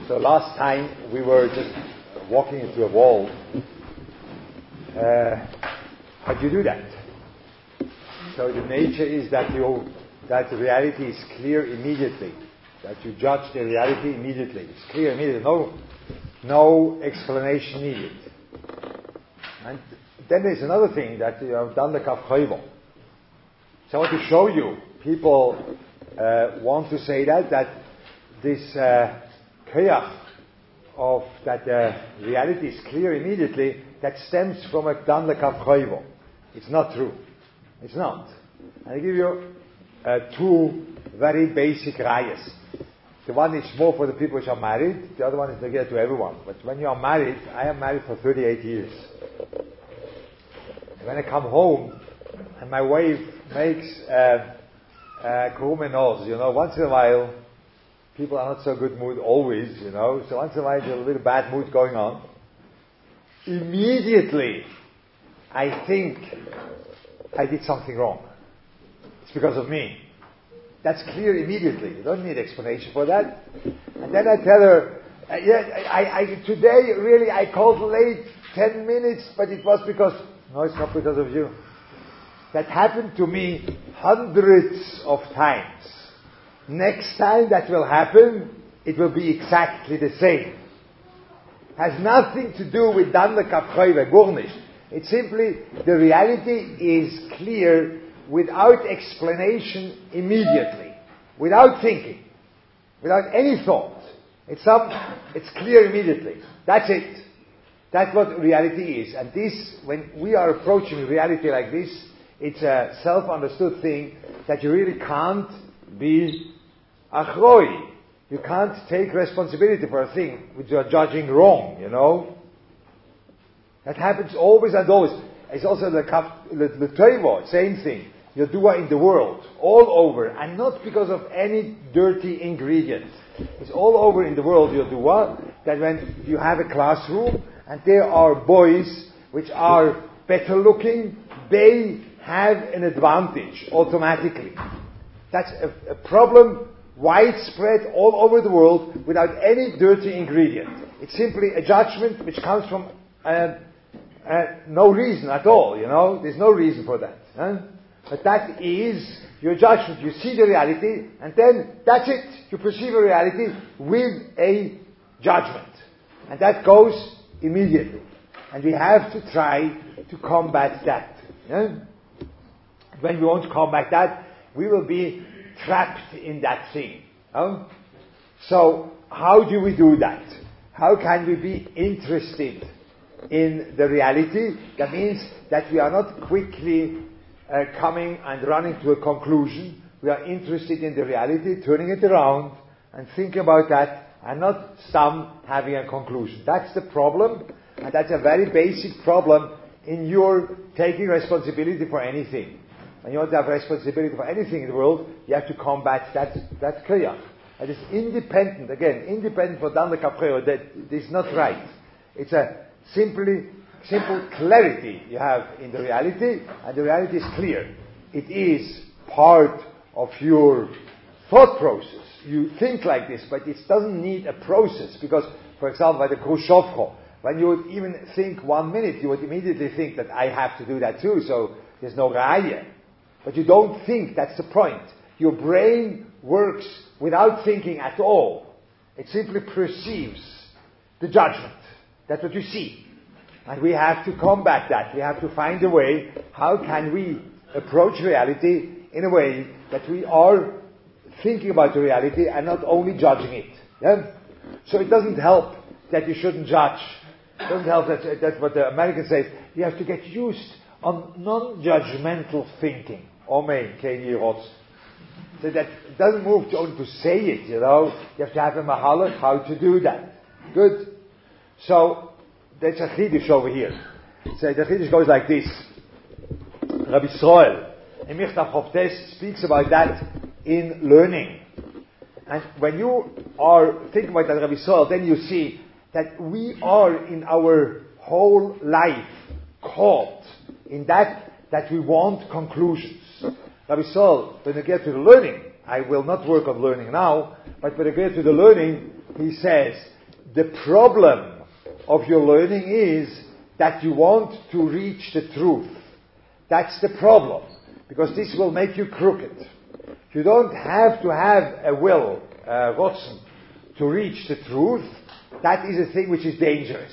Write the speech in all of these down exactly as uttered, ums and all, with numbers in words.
So last time we were just walking into a wall. Uh, how do you do that? So the nature is that you that the reality is clear immediately. That you judge the reality immediately. It's clear immediately. No, no explanation needed. And then there's another thing that you have done the kafchoivo. So I want to show you. People uh, want to say that that this uh, koyach of that the uh, reality is clear immediately, that stems from a dan lekavchoivo. It's not true. It's not. I give you uh, two very basic rayas. The one is more for the people which are married. The other one is again to everyone. But when you are married, I am married for thirty-eight years. And when I come home and my wife makes uh, uh, krumenos, you know, once in a while. People are not so good mood always, you know. So once in a while there's a little bad mood going on. Immediately, I think I did something wrong. It's because of me. That's clear immediately. You don't need explanation for that. And then I tell her, uh, yeah, I, I, today really I called late ten minutes, but it was because, no, it's not because of you. That happened to me hundreds of times. Next time that will happen, it will be exactly the same. Has nothing to do with dan lekavchoivo, gar nicht. It's simply the reality is clear without explanation immediately, without thinking, without any thought. It's some, it's clear immediately. That's it. That's what reality is. And this, when we are approaching reality like this, it's a self-understood thing that you really can't be achroi. You can't take responsibility for a thing which you are judging wrong, you know. That happens always and always. It's also the the toivo, same thing. Yodua in the world, all over, and not because of any dirty ingredient. It's all over in the world, Yodua, that when you have a classroom and there are boys which are better looking, they have an advantage automatically. That's a, a problem widespread all over the world without any dirty ingredient. It's simply a judgment which comes from uh, uh, no reason at all, you know. There's no reason for that. Huh? But that is your judgment. You see the reality and then that's it. You perceive a reality with a judgment. And that goes immediately. And we have to try to combat that. Yeah? When we won't combat that, we will be trapped in that thing. Oh? So, how do we do that? How can we be interested in the reality? That means that we are not quickly uh, coming and running to a conclusion. We are interested in the reality, turning it around and thinking about that, and not some having a conclusion. That's the problem, and that's a very basic problem in your taking responsibility for anything. When you want to have responsibility for anything in the world, you have to combat that, that koyach. And it's independent, again, independent for dan lekavchoivo, that is not right. It's a simply, simple clarity you have in the reality, and the reality is clear. It is part of your thought process. You think like this, but it doesn't need a process, because, for example, by the Khrushchevko, when you would even think one minute, you would immediately think that I have to do that too, so there's no raya. But you don't think, that's the point. Your brain works without thinking at all. It simply perceives the judgment. That's what you see. And we have to combat that. We have to find a way, how can we approach reality in a way that we are thinking about the reality and not only judging it. Yeah? So it doesn't help that you shouldn't judge. It doesn't help that, that's what the American says. You have to get used on non-judgmental thinking. Omein, Keini Rotz. So that it doesn't move to only to say it, you know. You have to have a mahalach how to do that. Good. So, there's a chiddush over here. So the chiddush goes like this. Rabbi Yisrael, in Michtav Choftes, speaks about that in learning. And when you are thinking about that, Rabbi Yisrael, then you see that we are in our whole life caught in that that we want conclusions. Rabbi Saul, when I get to the learning, I will not work on learning now, but when I get to the learning, he says the problem of your learning is that you want to reach the truth. That's the problem. Because this will make you crooked. You don't have to have a will, uh, rotzen, to reach the truth. That is a thing which is dangerous.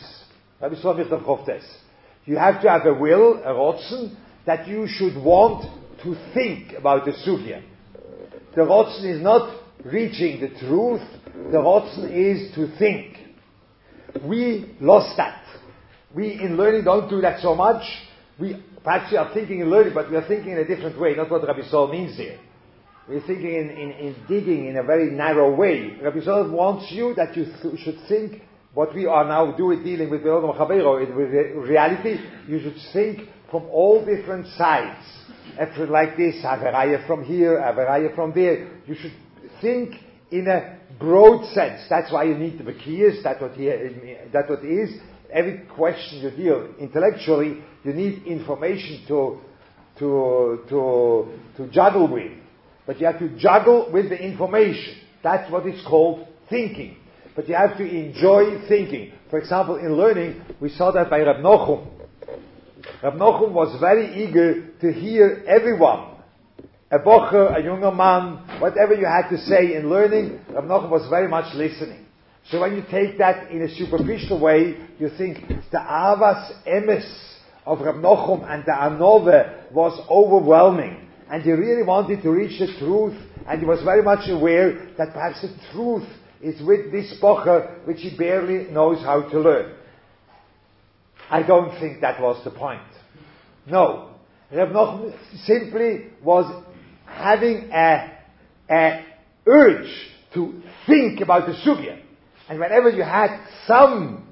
You have to have a will, a rotzen, that you should want to think about the sugya. The rotzen is not reaching the truth. The rotzen is to think. We lost that. We in learning don't do that so much. We perhaps we are thinking in learning, but we are thinking in a different way. Not what Rabbi Sol means here. We're thinking in, in, in digging in a very narrow way. Rabbi Sol wants you that you th- should think what we are now doing, dealing with Be'odom Chabero, with reality. You should think from all different sides. After like this, have a raya from here, have a raya from there. You should think in a broad sense. That's why you need the Bekiyas. That's what he, that's what it is. Every question you deal intellectually, you need information to to to to juggle with. But you have to juggle with the information. That's what is called thinking. But you have to enjoy thinking. For example, in learning, we saw that by Rab Nochum. Rab Nochum was very eager to hear everyone. A bocher, a younger man, whatever you had to say in learning, Rab Nochum was very much listening. So when you take that in a superficial way, you think the Avas Emes of Rab Nochum and the Anove was overwhelming. And he really wanted to reach the truth, and he was very much aware that perhaps the truth is with this bocher, which he barely knows how to learn. I don't think that was the point. No. Rab Nochum simply was having a, a urge to think about the sugya. And whenever you had some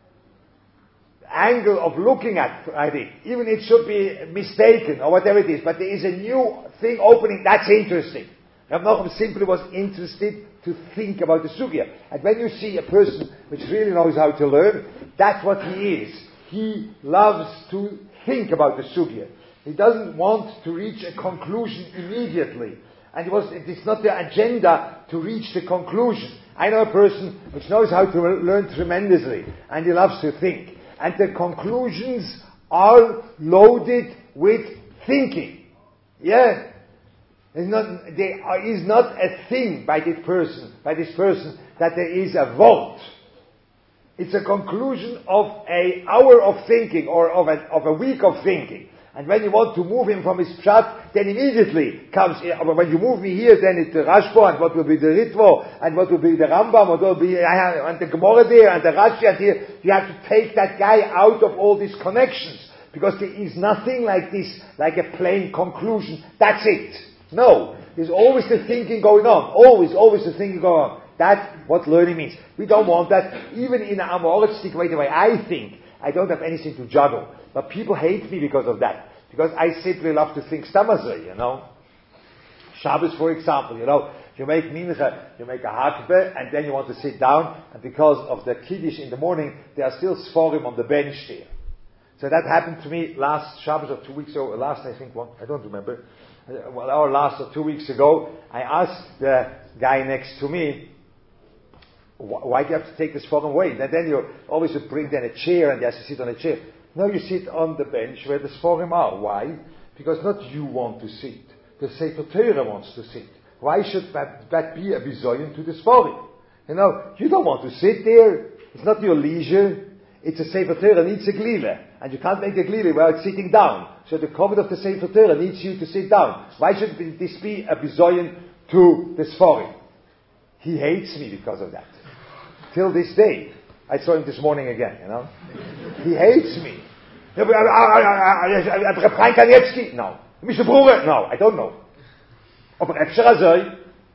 angle of looking at it, even it should be mistaken or whatever it is, but there is a new thing opening, that's interesting. Rav Nochum simply was interested to think about the sugya. And when you see a person which really knows how to learn, that's what he is. He loves to think about the sugya. He doesn't want to reach a conclusion immediately. And it was, it is not the agenda to reach the conclusion. I know a person which knows how to learn tremendously, and he loves to think. And the conclusions are loaded with thinking. Yeah. It's not, there is not a thing by this person, by this person, that there is a vote. It's a conclusion of an hour of thinking, or of a, of a week of thinking. And when you want to move him from his pshat, then immediately comes, but when you move me here, then it's the Rashbo, and what will be the Ritvo, and what will be the Rambam, what will be, and the Gemara there, and the Rashi, and here. You have to take that guy out of all these connections. Because there is nothing like this, like a plain conclusion. That's it. No. There's always the thinking going on. Always, always the thinking going on. That's what learning means. We don't want that. Even in an Amoristic way, the way I think, I don't have anything to juggle. But people hate me because of that. Because I simply love to think stamazah, you know. Shabbos, for example, you know, you make mincha, you make a hakbeh, and then you want to sit down, and because of the kiddush in the morning, there are still sforim on the bench there. So that happened to me last Shabbos or two weeks ago, last I think one, I don't remember, well, or last or two weeks ago, I asked the guy next to me, why do you have to take this sforim away? And then you always would bring then a chair, and he has to sit on a chair. No, you sit on the bench where the sforim are. Why? Because not you want to sit. The Sefer Torah wants to sit. Why should that, that be a bizoyin to the sforim? You know, you don't want to sit there. It's not your leisure. It's a Sefer Torah needs a glile. And you can't make a glile while it's sitting down. So the covet of the Sefer Torah needs you to sit down. Why should this be a bizoyin to the sforim? He hates me because of that. Till this day. I saw him this morning again, you know. He hates me. Reb Chaim Kanievsky? No. Mister Bruger? No, I don't know. Aber Efsher Azoi?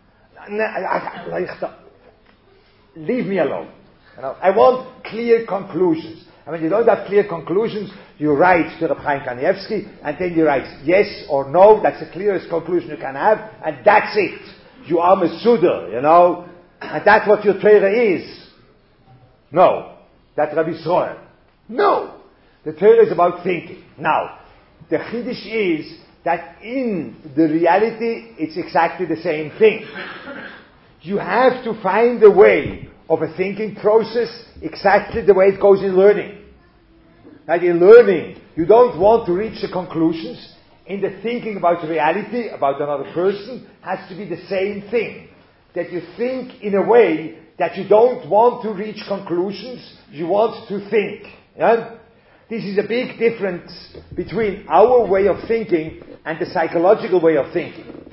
Leave me alone. You know, I want clear conclusions. And when you don't have clear conclusions, you write to Reb Chaim Kanievsky, and then you write yes or no. That's the clearest conclusion you can have, and that's it. You are Mesuder, you know. And that's what your Torah is. No. That's Rabbi Yisrael. No. The Torah is about thinking. Now, the Chiddush is that in the reality, it's exactly the same thing. You have to find a way of a thinking process exactly the way it goes in learning. That in learning, you don't want to reach the conclusions. In the thinking about reality, about another person, has to be the same thing. That you think in a way that you don't want to reach conclusions, you want to think. Yeah? This is a big difference between our way of thinking and the psychological way of thinking.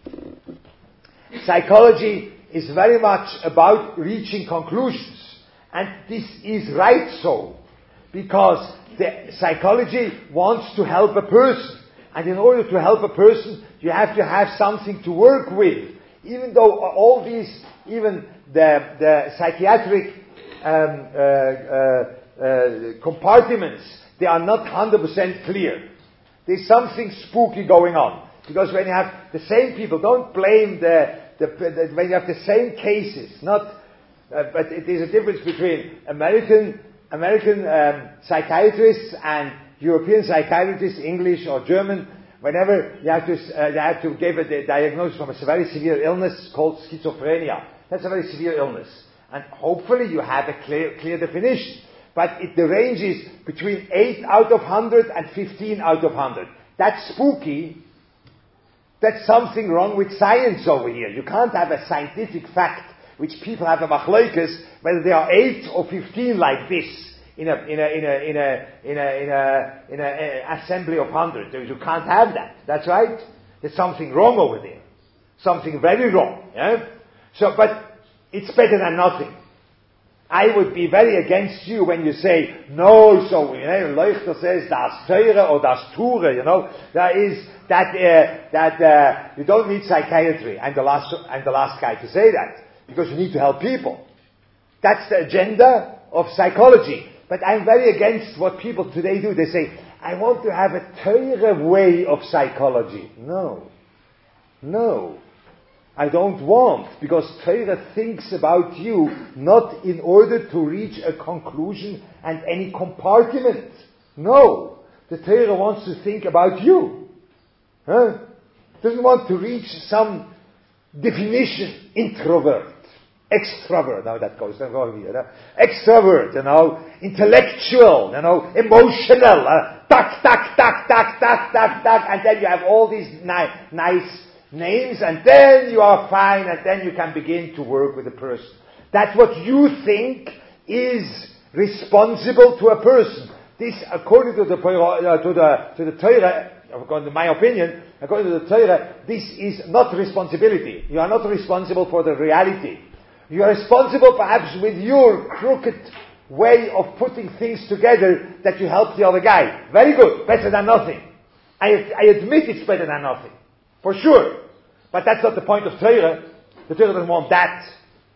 Psychology is very much about reaching conclusions. And this is right so. Because the psychology wants to help a person. And in order to help a person, you have to have something to work with. Even though all these, even the, the psychiatric um, uh, uh, uh, compartments, they are not one hundred percent clear. There's something spooky going on. Because when you have the same people, don't blame the, the, the when you have the same cases, not, uh, but it is a difference between American American um, psychiatrists and European psychiatrists, English or German. Whenever you have to, uh, you have to give a diagnosis from a very severe illness called schizophrenia. That's a very severe illness. And hopefully you have a clear, clear definition. But it, the range is between eight out of one hundred and fifteen out of one hundred. That's spooky. That's something wrong with science over here. You can't have a scientific fact which people have a machlokes whether they are eight or fifteen like this. In a in a in a in a in a in a in a assembly of hundred. You can't have that. That's right. There's something wrong over there. Something very wrong. Yeah? So but it's better than nothing. I would be very against you when you say, no, so, you know, Leuchter says, das Teure or das Ture, you know, there is, that, uh, that, uh, you don't need psychiatry. I'm the last, I'm the last guy to say that. Because you need to help people. That's the agenda of psychology. But I'm very against what people today do. They say, I want to have a Teure way of psychology. No. No. I don't want, because Torah thinks about you not in order to reach a conclusion and any compartment. No. The Torah wants to think about you. Huh? Doesn't want to reach some definition. Introvert. Extrovert. Now that goes, I'm going here. No? Extrovert, you know. Intellectual, you know. Emotional. Uh, tak, tak, tak, tak, tak, tak, tak. And then you have all these ni- nice names, and then you are fine, and then you can begin to work with a person. That's what you think is responsible to a person. This, according to the uh, to the to the Torah, according to my opinion, according to the Torah, this is not responsibility. You are not responsible for the reality. You are responsible, perhaps, with your crooked way of putting things together that you help the other guy. Very good, better than nothing. I I admit it's better than nothing. For sure. But that's not the point of Torah. The Torah doesn't want that.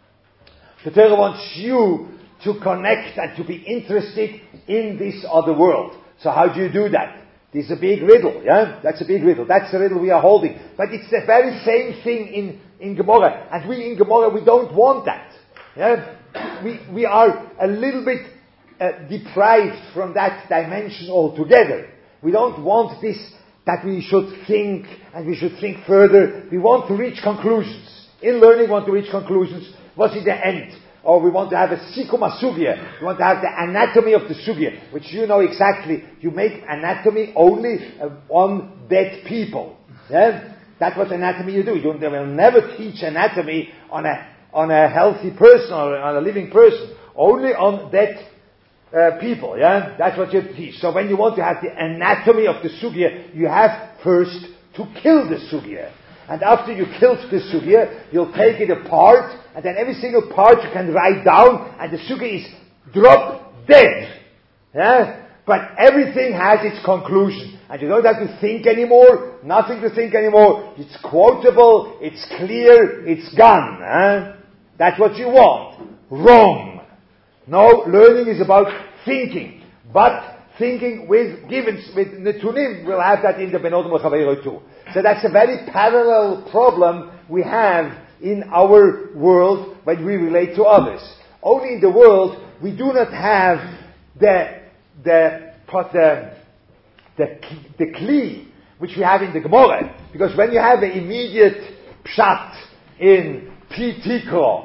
The Torah wants you to connect and to be interested in this other world. So how do you do that? This is a big riddle, yeah? That's a big riddle. That's the riddle we are holding. But it's the very same thing in, in Gemara. And we in Gemara, we don't want that. Yeah? We, we are a little bit uh, deprived from that dimension altogether. We don't want this that we should think, and we should think further. We want to reach conclusions. In learning, we want to reach conclusions. What's in the end? Or we want to have a sikuma sugya. We want to have the anatomy of the sugya, which you know exactly. You make anatomy only uh, on dead people. Yeah? That's what anatomy you do. You don't, they will never teach anatomy on a on a healthy person or on a living person. Only on dead Uh, people, yeah? That's what you teach. So when you want to have the anatomy of the sugya, you have first to kill the sugya. And after you killed the sugya, you'll take it apart, and then every single part you can write down, and the sugya is drop dead. Yeah? But everything has its conclusion. And you don't have to think anymore, nothing to think anymore. It's quotable, it's clear, it's gone. Eh? That's what you want. Wrong. No, learning is about thinking. But thinking with givens, with netunim, we'll have that in the Benodom L'Chaveiro too. So that's a very parallel problem we have in our world when we relate to others. Only in the world we do not have the the the the, the kli which we have in the Gemara. Because when you have an immediate pshat in P Tikro,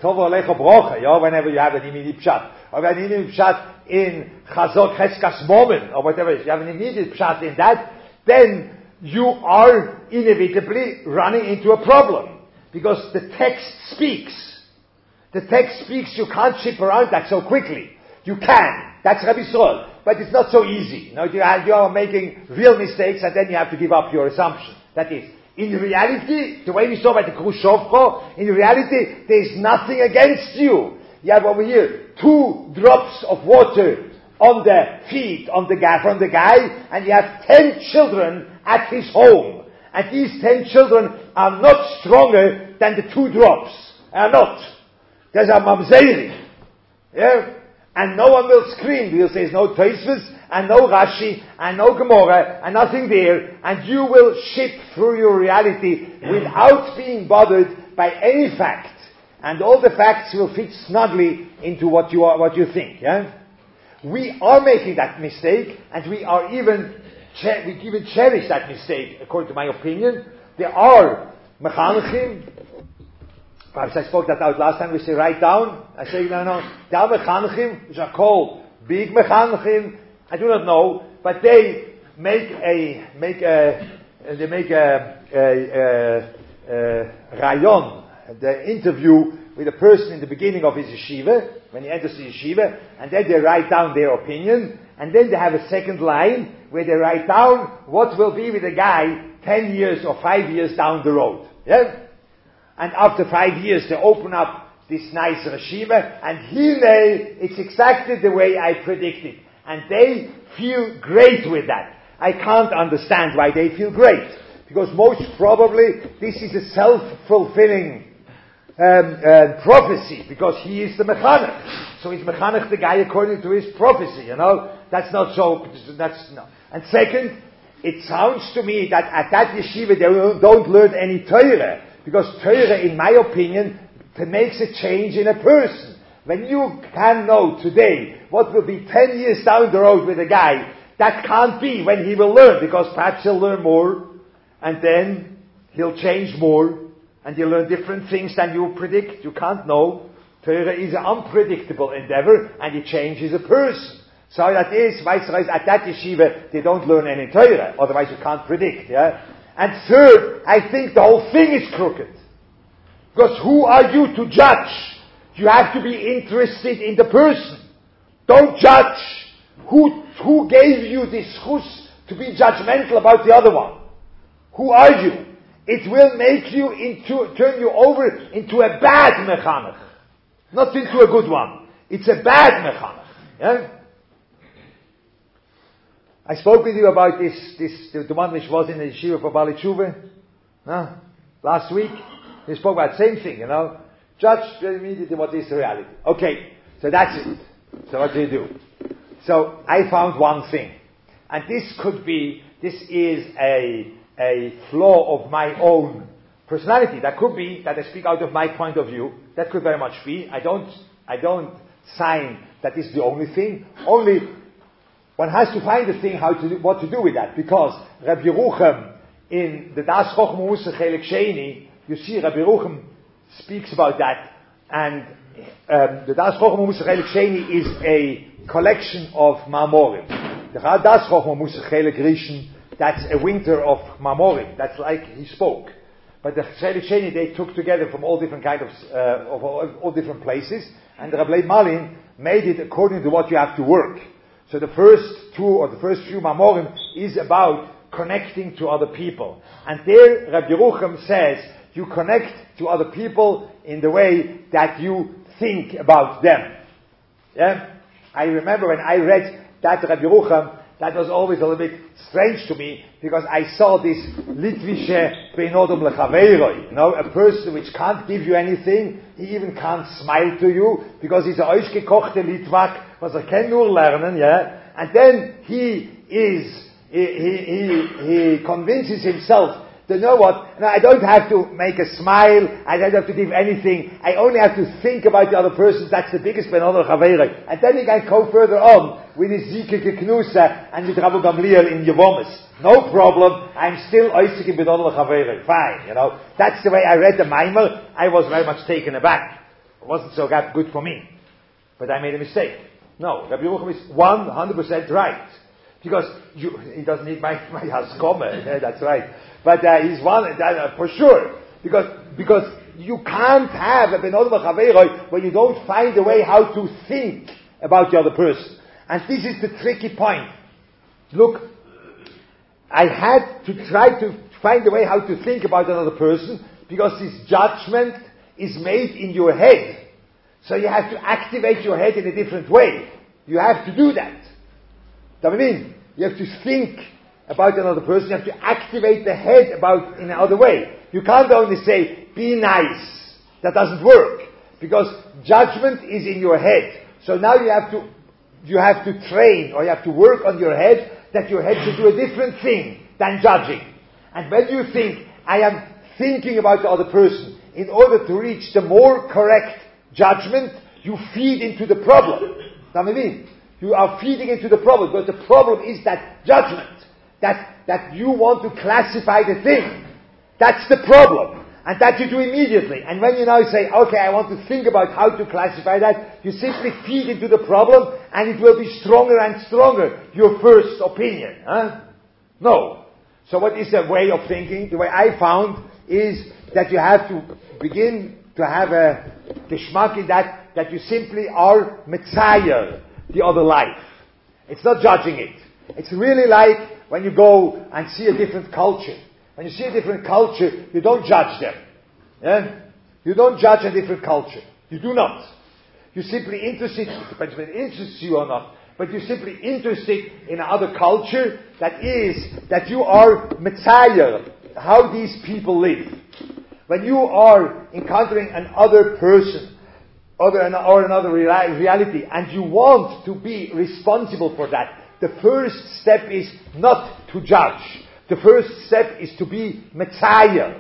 Tovo Alecha Brocha, yeah, whenever you have an immediate pshat. Or an immediate pshat in Chazok Cheskas Momen, or whatever it is, you have an immediate pshat in that, then you are inevitably running into a problem. Because the text speaks. The text speaks, you can't ship around that so quickly. You can. That's Rabbi Yisrael. But it's not so easy. You know, you are, you are making real mistakes and then you have to give up your assumption. That is, in reality, the way we saw by the Khrushchevko, in reality, there is nothing against you. You have over here two drops of water on the feet on the guy, from the guy, and you have ten children at his home. And these ten children are not stronger than the two drops. Are not. There's a mamzeri. Yeah? And no one will scream. We'll say there's no Tosfos, and no Rashi, and no Gemara, and nothing there. And you will ship through your reality without being bothered by any fact. And all the facts will fit snugly into what you are, what you think. Yeah? We are making that mistake, and we are even, we even cherish that mistake, according to my opinion. There are mechanechim. Perhaps I spoke that out last time. We say write down. I say no, no. There are mechanechim which are called big mechanechim. I do not know, but they make a make a they make a, a, a, a rayon, the interview with a person in the beginning of his yeshiva when he enters the yeshiva, and then they write down their opinion, and then they have a second line where they write down what will be with a guy ten years or five years down the road. Yeah. And after five years, they open up this nice yeshiva, and here it's exactly the way I predicted. And they feel great with that. I can't understand why they feel great. Because most probably, this is a self-fulfilling um, uh, prophecy, because he is the mechanech. So he's mechanech the guy according to his prophecy, you know. That's not so, that's, no. And second, it sounds to me that at that yeshiva, they don't learn any Torah. Because Torah, in my opinion, makes a change in a person. When you can know today what will be ten years down the road with a guy, that can't be when he will learn, because perhaps he'll learn more, and then he'll change more, and he'll learn different things than you predict. You can't know. Torah is an unpredictable endeavor, and it changes a person. So that is, at that yeshiva, they don't learn any Torah, otherwise you can't predict, yeah? And third, I think the whole thing is crooked. Because who are you to judge? You have to be interested in the person. Don't judge. Who, who gave you this chus to be judgmental about the other one? Who are you? It will make you into, turn you over into a bad mechanech. Not into a good one. It's a bad mechanech. Yeah? I spoke with you about this, this, the, the one which was in the yeshiva for Bali Tshuva, no? Last week. We spoke about the same thing, you know. Judge immediately what is the reality. Okay, so that's it. So what do you do? So I found one thing. And this could be, this is a, a flaw of my own personality. That could be that I speak out of my point of view. That could very much be. I don't, I don't sign that is the only thing. Only one has to find a thing how to do, what to do with that, because Rabbi Yerucham in the Das Chochmah Musar Chelik Sheni, you see Rabbi Yerucham speaks about that, and um, the Das Chochmah Musar Chelik Sheni is a collection of Mamorim. The Das Chochmah Musar Chelik Rishon, that's a winter of Mamorim. That's like he spoke. But the Chelik Sheni they took together from all different kind of uh, of all, all different places, and the Rabbi Malin made it according to what you have to work. So the first two or the first few Mamorim is about connecting to other people. And there Rabbi Yerucham says you connect to other people in the way that you think about them. Yeah? I remember when I read that Rabbi Yerucham, that was always a little bit strange to me, because I saw this Litvische Beinodom Lechaveiroi, you know, a person which can't give you anything, he even can't smile to you, because he's a ausgekochte Litvak, was er kann nur lernen, yeah, and then he is, he, he, he, he convinces himself, to know what, no, I don't have to make a smile, I don't have to give anything, I only have to think about the other person, that's the biggest Beinodom Lechaveiroi, and then he can go further on, with his Zike Geknusa and with Rabbi Gamliel in Yevomis. No problem, I'm still Oisik in Beinodom Lechaveiroi. Fine, you know. That's the way I read the Maimer. I was very much taken aback. wasn't so good for me, but I made a mistake. No, Rabbi Yerucham is one hundred percent right. Because you, he doesn't need my, my haskoma, yeah, that's right. But uh, he's one, uh, for sure. Because, because you can't have a ben odom v'chaveroi where you don't find a way how to think about the other person. And this is the tricky point. Look, I had to try to find a way how to think about another person because this judgment is made in your head. So you have to activate your head in a different way. You have to do that. Do you know what I mean? You have to think about another person. You have to activate the head about in another way. You can't only say, be nice. That doesn't work. Because judgment is in your head. So now you have to, you have to train or you have to work on your head that your head should do a different thing than judging. And when you think, I am thinking about the other person, in order to reach the more correct judgment, you feed into the problem. You know what I mean? You are feeding into the problem, but the problem is that judgment, that, that you want to classify the thing. That's the problem. And that you do immediately. And when you now say, okay, I want to think about how to classify that, you simply feed into the problem, and it will be stronger and stronger, your first opinion. Huh? No. So what is the way of thinking? The way I found is that you have to begin to have a geschmack in that, that you simply are Messiah, the other life. It's not judging it. It's really like when you go and see a different culture. When you see a different culture, you don't judge them. Yeah? You don't judge a different culture. You do not. You're simply interested, it depends whether it interests you or not, but you're simply interested in another culture that is, that you are Messiah, how these people live. When you are encountering another person, other, or another reality, and you want to be responsible for that, the first step is not to judge. The first step is to be Messiah.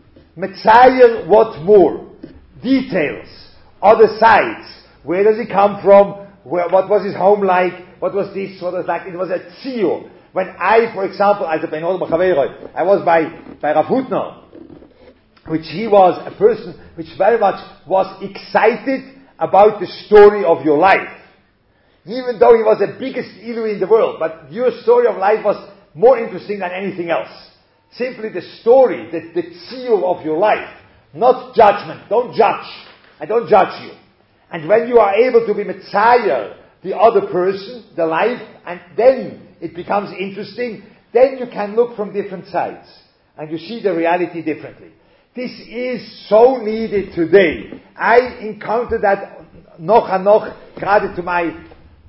Messiah, what more? Details. Other sides. Where does he come from? Where, what was his home like? What was this? What was like? It was a tzio. When I, for example, as a ben odom v'chaveroi, I was by, by Rav Hutner, which he was a person which very much was excited about the story of your life. Even though he was the biggest Ilu in the world, but your story of life was more interesting than anything else. Simply the story, the, the seal of your life. Not judgment. Don't judge. I don't judge you. And when you are able to be Messiah, the other person, the life, and then it becomes interesting, then you can look from different sides. And you see the reality differently. This is so needed today. I encountered that noch and noch, gerade to my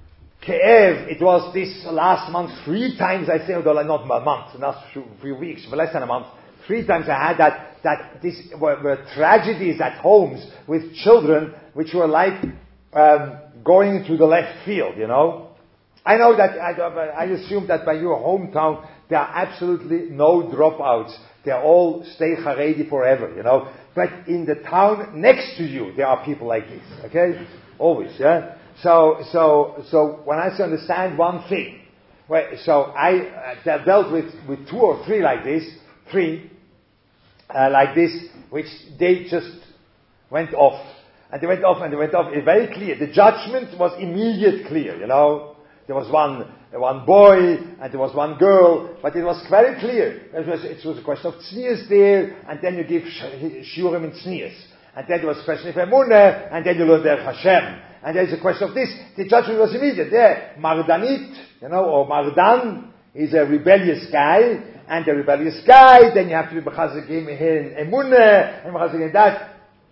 Ke'ev, it was this last month, three times I say, not a month, last few weeks, but less than a month, three times I had that, that this were, were tragedies at homes with children which were like um, going into the left field, you know. I know that, I, I assume that by your hometown there are absolutely no dropouts. They all stay Haredi forever, you know. But in the town next to you, there are people like this, okay? Always, yeah? So, so, so when I understand one thing, well, so I uh, dealt with, with two or three like this, three, uh, like this, which they just went off. And they went off and they went off. It's very clear. The judgment was immediate clear, you know. There was one, one boy and there was one girl, but it was very clear. It was, it was a question of tznius there, and then you give shiurim in tznius. And then there was a question of emunah, and then you learn der Hashem. And there's a question of this. The judgment was immediate. There, Mardanit, you know, or Mardan is a rebellious guy, and the rebellious guy, then you have to be b'chazik him in emunah, and b'chazik in that.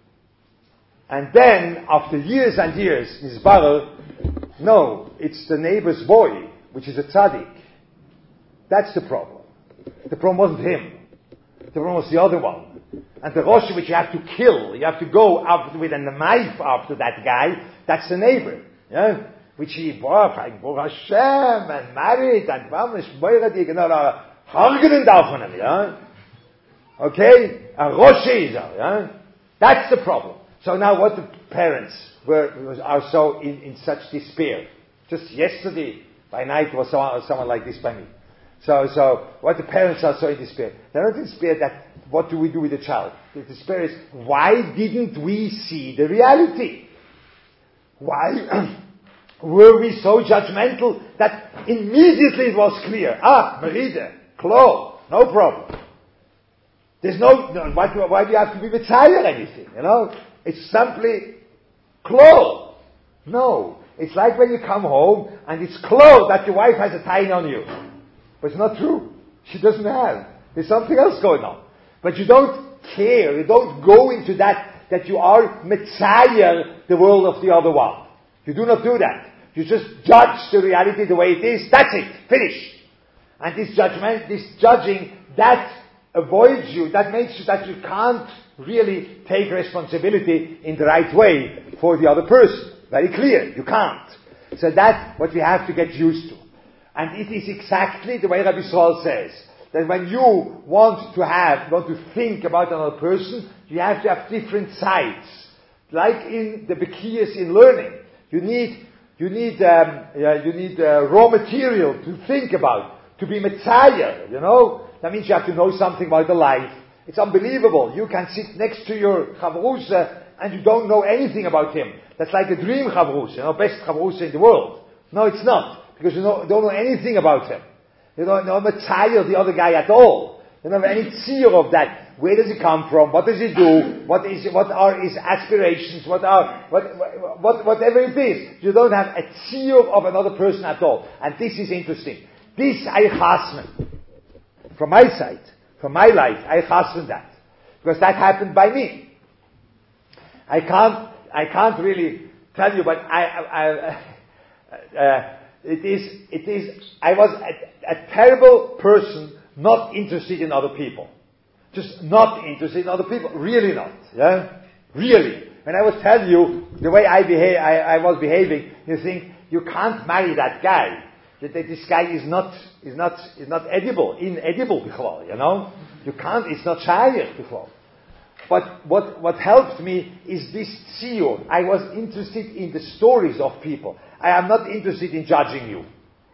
And then, after years and years, Nizbarer, no, it's the neighbor's boy, which is a tzaddik. That's the problem. The problem wasn't him. The problem was the other one. And the Rosh, which you have to kill, you have to go up with a knife after that guy, that's the neighbor. Yeah? Which he, Baruch Hashem, and married, and Vamish, Moiradik, and all, Hargenen davon him, yeah? Okay? A Rosh Israel, yeah? That's the problem. So now what the parents were, are so in, in such despair. Just yesterday, by night, was someone, someone like this by me. So, so what the parents are so in despair. They're not in despair that what do we do with the child? The despair is, why didn't we see the reality? Why were we so judgmental that immediately it was clear? Ah, Merida, Klo, no problem. There's no, no why, do, why do you have to be Messiah or anything? You know, it's simply Klo. No, it's like when you come home and it's Klo that your wife has a tie on you. But it's not true. She doesn't have. There's something else going on. But you don't care. You don't go into that, that you are Messiah, the world of the other one. You do not do that. You just judge the reality the way it is. That's it. Finished. And this judgment, this judging, that avoids you. That makes you that you can't really take responsibility in the right way for the other person. Very clear. You can't. So that's what we have to get used to. And it is exactly the way Rabbi Saul says, that when you want to have, want to think about another person, you have to have different sides. Like in the Bekiyas in learning. You need, you need, um, yeah, you need uh, raw material to think about, to be Messiah, you know? That means you have to know something about the life. It's unbelievable. You can sit next to your Chavrusa and you don't know anything about him. That's like a dream Chavrusa, you know, best Chavrusa in the world. No, it's not. Because you know, don't know anything about him. You don't know Messiah, the other guy at all. You don't have any tzir of that. Where does he come from? What does he do? What is? What are his aspirations? What are what, what whatever it is? You don't have a tzir of another person at all. And this is interesting. This I chasmen. From my side, from my life, I chasmen that because that happened by me. I can't. I can't really tell you, but I. I, I uh, It is, it is, I was a, a terrible person, not interested in other people. Just not interested in other people. Really not. Yeah? Really. When I was telling you the way I behave, I, I was behaving, you think, you can't marry that guy. That, that this guy is not, is not, is not edible, inedible, you know? You can't, it's not shayach, But what, what helped me is this tziyur. I was interested in the stories of people. I am not interested in judging you.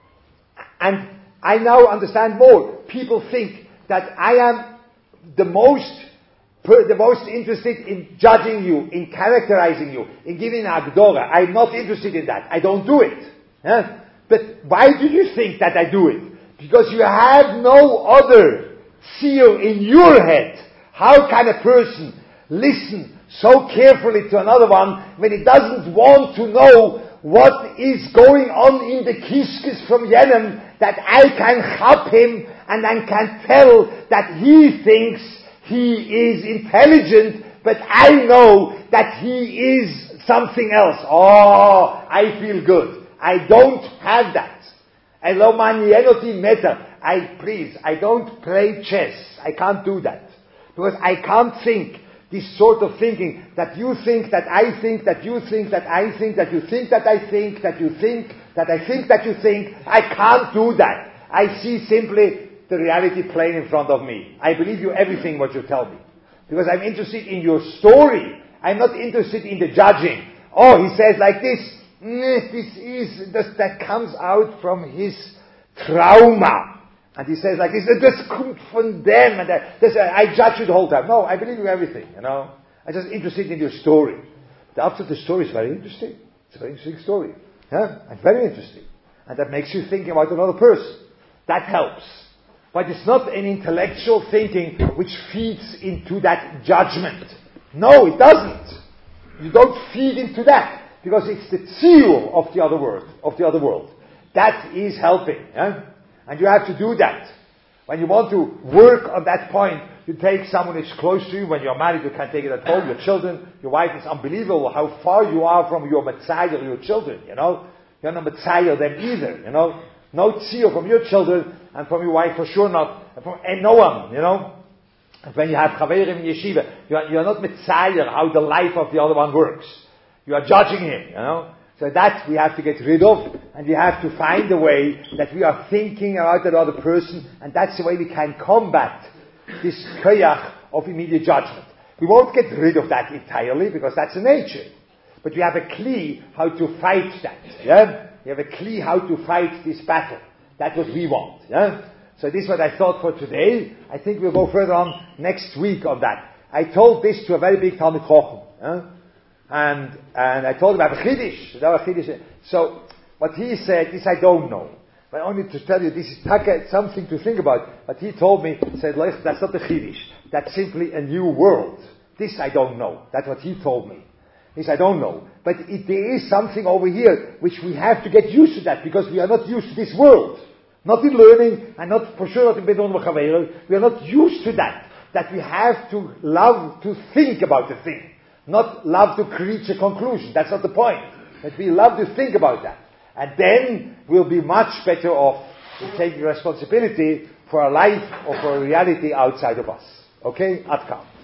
And I now understand more. People think that I am the most, the most interested in judging you, in characterizing you, in giving agdora. I'm not interested in that. I don't do it. Yeah? But why do you think that I do it? Because you have no other tziyur in your head. How can a person listen so carefully to another one when he doesn't want to know what is going on in the kishkes from Yemen, that I can help him and I can tell that he thinks he is intelligent, but I know that he is something else. Oh, I feel good. I don't have that. I please, I don't play chess. I can't do that. Because I can't think this sort of thinking, that you think, that I think, that you think, that I think, that you think, that I think, that you think, that I think, that you think. I can't do that. I see simply the reality plain in front of me. I believe you everything what you tell me. Because I'm interested in your story. I'm not interested in the judging. Oh, he says like this. This is, this, that comes out from his trauma. And he says like this, das kommt von dem, and that, this, I judge you the whole time. No, I believe you everything, you know. I'm just interested in your story. The after the story is very interesting. It's a very interesting story. Yeah? And very interesting. And that makes you think about another person. That helps. But it's not an intellectual thinking which feeds into that judgment. No, it doesn't. You don't feed into that. Because it's the tziyur of the other world, of the other world. That is helping. Yeah? And you have to do that. When you want to work on that point, you take someone who's close to you. When you're married, you can take it at home. Your children, your wife. It's unbelievable how far you are from your Messiah or your children, you know. You're not Messiah them either, you know. No tziyur from your children and from your wife for sure not. And from and no one, you know. And when you have chaverim in yeshiva, you are, you are not Messiah how the life of the other one works. You are judging him, you know. So that we have to get rid of, and we have to find a way that we are thinking about that other person, and that's the way we can combat this koyach of immediate judgment. We won't get rid of that entirely, because that's a nature. But we have a key how to fight that, yeah? We have a key how to fight this battle. That's what we want, yeah? So this is what I thought for today. I think we'll go further on next week on that. I told this to a very big Talmid Chochem. Huh? And, and I told him about Chiddush. Chiddush. So, what he said, this I don't know. But only to tell you, this is something to think about. But he told me, said, that's not the Chiddush. That's simply a new world. This I don't know. That's what he told me. This I don't know. But it, there is something over here which we have to get used to that because we are not used to this world. Not in learning and not for sure not in Bedon V'Chaveiro. We are not used to that. That we have to love to think about the thing. Not love to reach a conclusion. That's not the point. But we love to think about that. And then we'll be much better off in taking responsibility for a life or for a reality outside of us. Okay? Atkam.